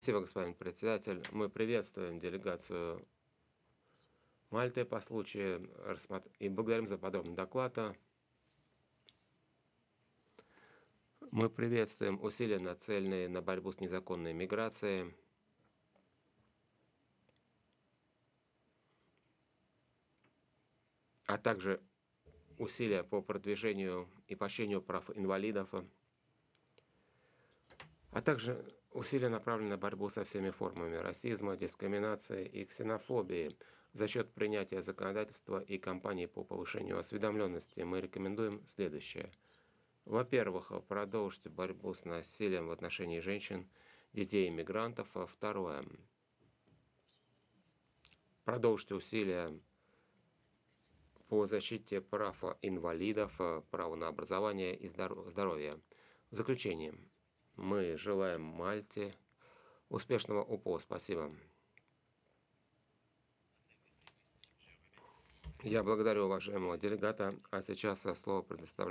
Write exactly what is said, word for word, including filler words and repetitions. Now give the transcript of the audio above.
Спасибо, господин председатель. Мы приветствуем делегацию Мальты по случаю рассмат- и благодарим за подробный доклад. Мы приветствуем усилия, нацеленные на борьбу с незаконной миграцией, а также усилия по продвижению и поощрению прав инвалидов, а также усилия, направленные на борьбу со всеми формами расизма, дискриминации и ксенофобии. За счет принятия законодательства и кампаний по повышению осведомленности мы рекомендуем следующее. Во-первых, продолжить борьбу с насилием в отношении женщин, детей и мигрантов. А Второе. Продолжить усилия по защите прав инвалидов, права на образование и здоро- здоровье. В заключение, мы желаем Мальте успешного УПО. Спасибо. Я благодарю уважаемого делегата, а сейчас слово предоставляю